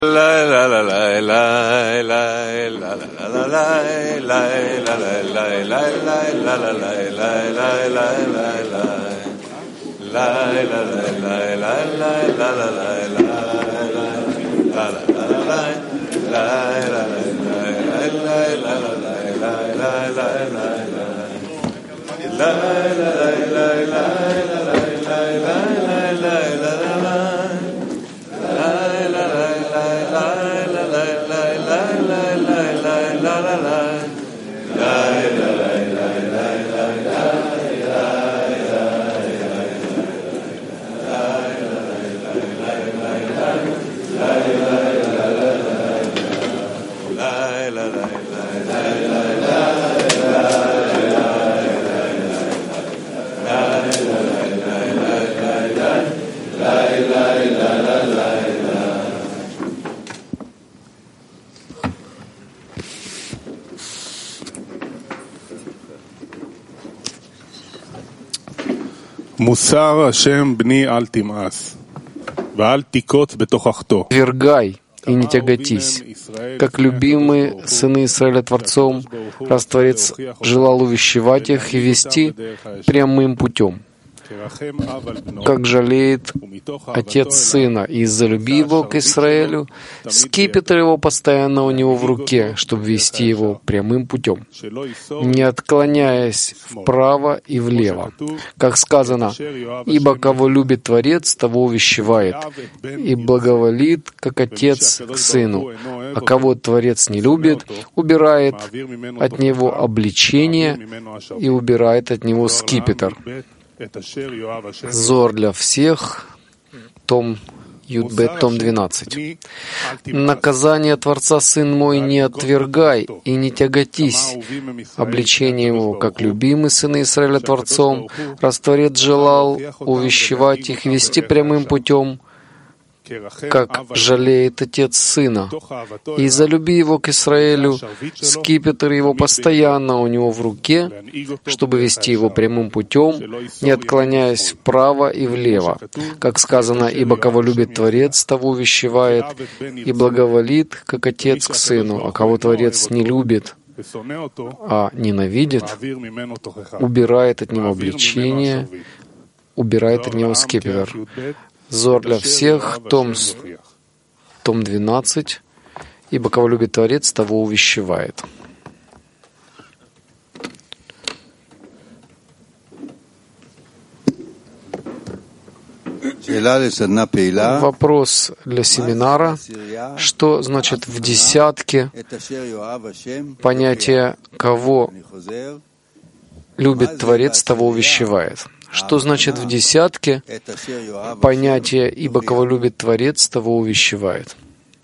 מוסר השם בני אל תמאס ואל תיקוט בתוכחתו. Вергай и не тяготись. Как любимые сыны Израиля Творцом, раз Творец желал увещевать их и вести прямым путем. Как жалеет отец сына, и залюби его к Израилю, скипетр его постоянно у него в руке, чтобы вести его прямым путем, не отклоняясь вправо и влево. Как сказано, ибо кого любит Творец, того увещевает, и благоволит, как отец к сыну, а кого Творец не любит, убирает от него обличение и убирает от него скипетр. Зор для всех, том Юдбет, том 12. Наказание Творца, сын мой, не отвергай и не тяготись. Обличение его, как любимый сыны Израиля Творцом, раз Творец желал увещевать их, вести прямым путем, как жалеет отец сына, и залюби его к Израилю, скипетр его постоянно у него в руке, чтобы вести его прямым путем, не отклоняясь вправо и влево. Как сказано, ибо кого любит Творец, того увещевает, и благоволит, как отец к сыну, а кого Творец не любит, а ненавидит, убирает от него обличение, убирает от него скипетр. Зор для всех, том 12, ибо кого любит Творец, того увещевает. Вопрос для семинара. Что значит в десятке понятие «кого любит Творец, того увещевает»? Что значит в десятке понятие «ибо кого любит Творец, того увещевает»?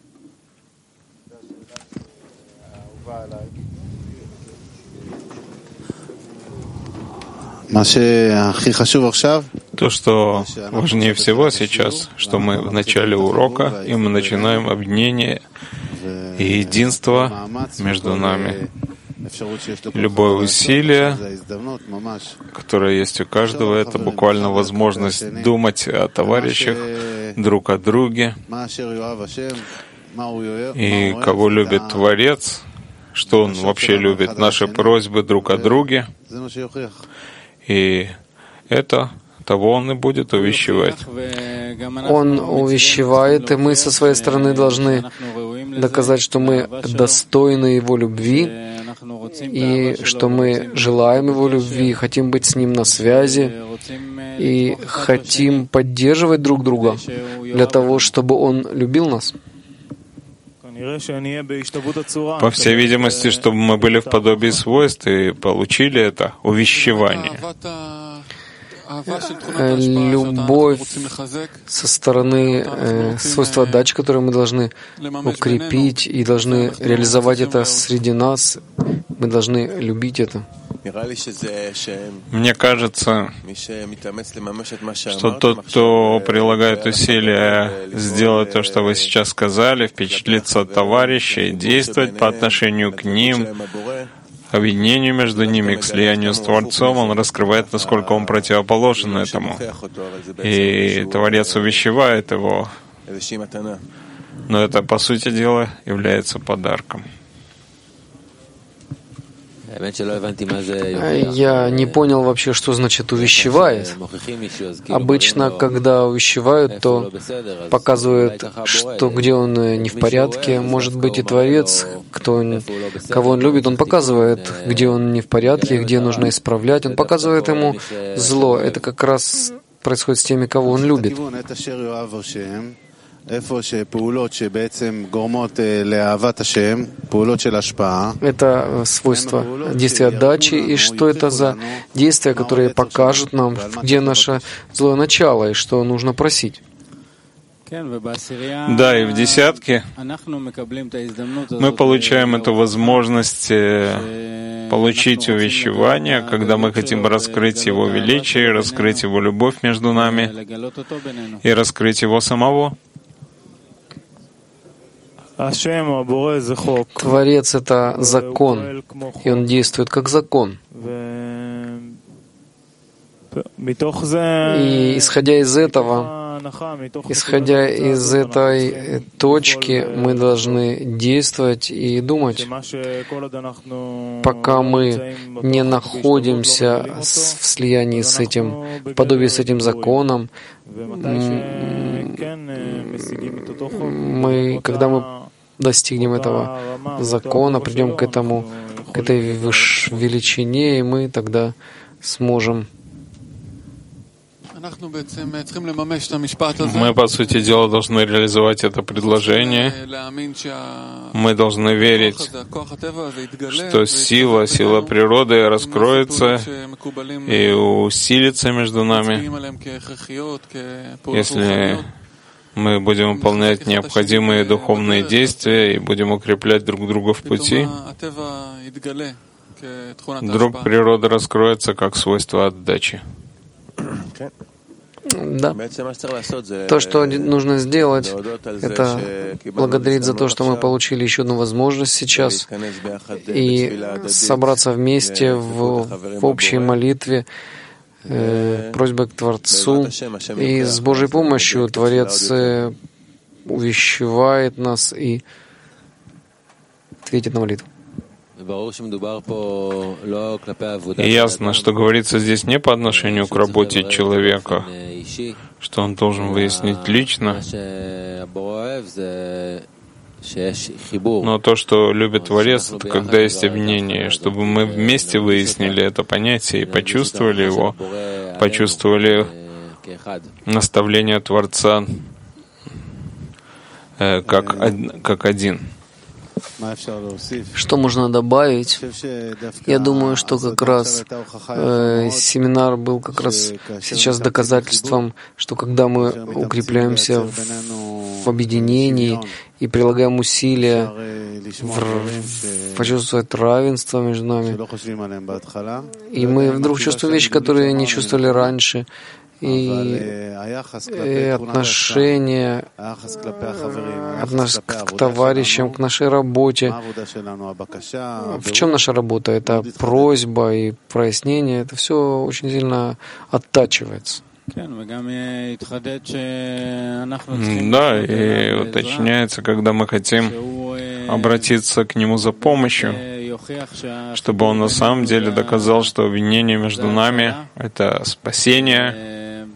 То, что важнее всего сейчас, что мы в начале урока, и мы начинаем объединение и единство между нами. Любое усилие, которое есть у каждого, это буквально возможность думать о товарищах, друг о друге. И кого любит Творец, что Он вообще любит, наши просьбы друг о друге. И это того Он и будет увещевать. Он увещевает, и мы со своей стороны должны доказать, что мы достойны Его любви, и что мы желаем Его любви, хотим быть с Ним на связи, и хотим поддерживать друг друга для того, чтобы Он любил нас. По всей видимости, чтобы мы были в подобии свойств и получили это увещевание. Любовь со стороны свойства отдачи, которое мы должны укрепить и должны реализовать это среди нас. Мы должны любить это. Мне кажется, что тот, кто прилагает усилия сделать то, что вы сейчас сказали, впечатлиться от товарищей, действовать по отношению к ним, объединению между ними, к слиянию с Творцом, он раскрывает, насколько он противоположен этому. И Творец увещевает его Но это, по сути дела, является подарком. Я не понял вообще, что значит «увещевает». Обычно, когда увещевают, то показывают, что где он не в порядке. Может быть, и Творец, кого он любит, он показывает, где он не в порядке, где нужно исправлять. Он показывает ему зло. Это как раз происходит с теми, кого он любит. Это свойство действия отдачи, и что это за действия, которые покажут нам, где наше злое начало, и что нужно просить. Да, и в десятке мы получаем эту возможность получить увещевание, когда мы хотим раскрыть Его величие, раскрыть Его любовь между нами и раскрыть Его самого. Творец — это закон, и он действует как закон. И исходя из этой точки, мы должны действовать и думать. Пока мы не находимся в слиянии с этим, в подобии с этим законом, когда мы достигнем этого закона, придем к этой величине, и мы тогда сможем. Мы, по сути дела, должны реализовать это предложение. Мы должны верить, что сила природы раскроется и усилится между нами, если мы будем выполнять необходимые духовные действия и будем укреплять друг друга в пути. Вдруг природа раскроется как свойство отдачи. Да. То, что нужно сделать, это благодарить за то, что мы получили еще одну возможность сейчас, и собраться вместе в общей молитве, просьбой к Творцу. И с Божьей помощью Творец увещевает нас и ответит на молитву. И ясно, что говорится здесь не по отношению к работе человека, что он должен выяснить лично, но то, что любит Творец, это когда есть объединение, чтобы мы вместе выяснили это понятие и почувствовали его, почувствовали наставление Творца как один. Что можно добавить? Я думаю, что как раз семинар был как раз сейчас доказательством, что когда мы укрепляемся в объединении и прилагаем усилия почувствовать равенство между нами, и мы вдруг чувствуем вещи, которые не чувствовали раньше, и отношение к товарищам, к нашей работе. В чем наша работа? Это просьба и прояснение. Это все очень сильно оттачивается. Да, и уточняется, когда мы хотим обратиться к Нему за помощью, чтобы Он на самом деле доказал, что объединение между нами — это спасение,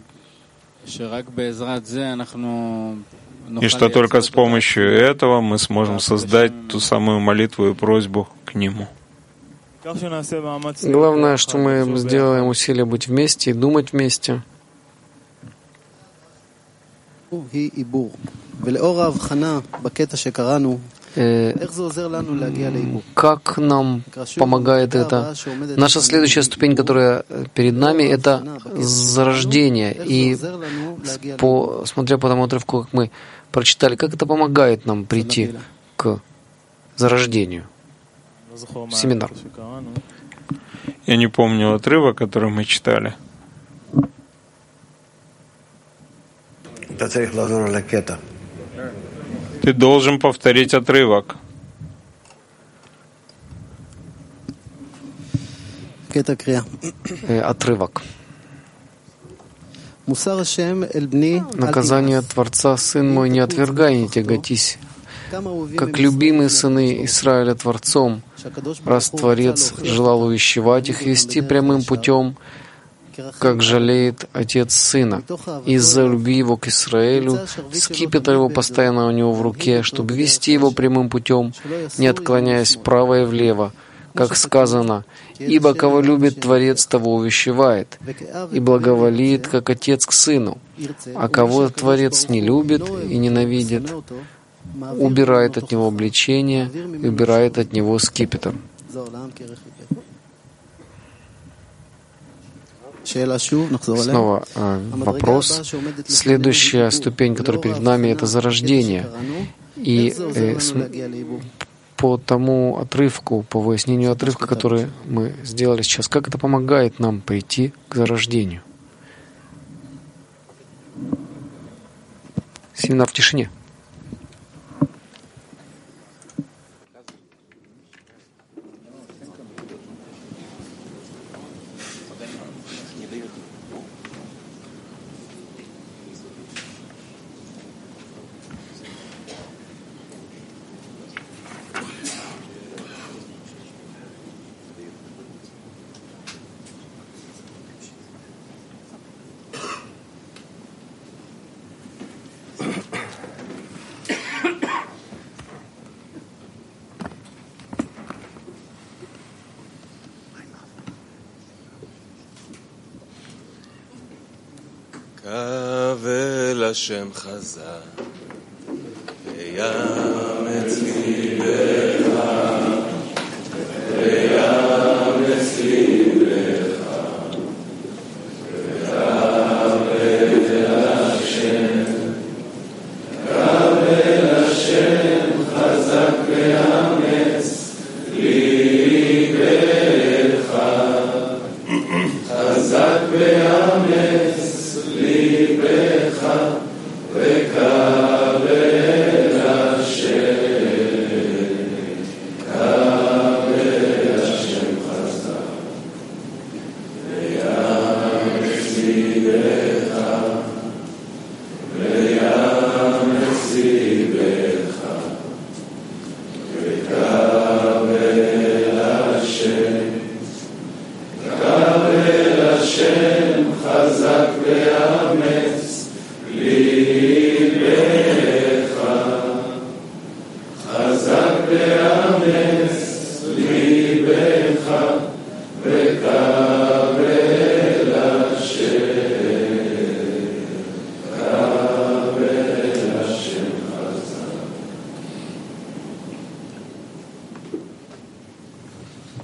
и что только с помощью этого мы сможем создать ту самую молитву и просьбу к Нему. Главное, что мы сделаем усилия быть вместе и думать вместе. Как нам помогает это? Наша следующая ступень, которая перед нами, это зарождение. И смотря по тому отрывку, как мы прочитали, как это помогает нам прийти к зарождению? Семинар. Я не помню отрывок, который мы читали. Ты должен повторить отрывок. Отрывок. Наказание Творца, сын мой, не отвергай, не тяготись как любимые сыны Израиля Творцом, раз Творец желал увещевать их вести прямым путем, как жалеет отец сына. Из-за любви его к Израилю, скипетр его постоянно у него в руке, чтобы вести его прямым путем, не отклоняясь вправо и влево, как сказано, «Ибо кого любит Творец, того увещевает, и благоволит, как отец к сыну, а кого Творец не любит и ненавидит, убирает от него обличение, убирает от него скипетр». Снова вопрос. Следующая ступень, которая перед нами, это зарождение. И по тому отрывку, по выяснению отрывка, который мы сделали сейчас, как это помогает нам прийти к зарождению? Семинар в тишине. השם חזק ויאמץ ליבך ויאמץ ליבך וקבל השם חזק ויאמץ ליבך חזק ויאמץ ליבך וקבל השם חזק ויאמץ ליבך ויאמץ ליבך וקבל השם חזק ויאמץ ליבך חזק ויאמץ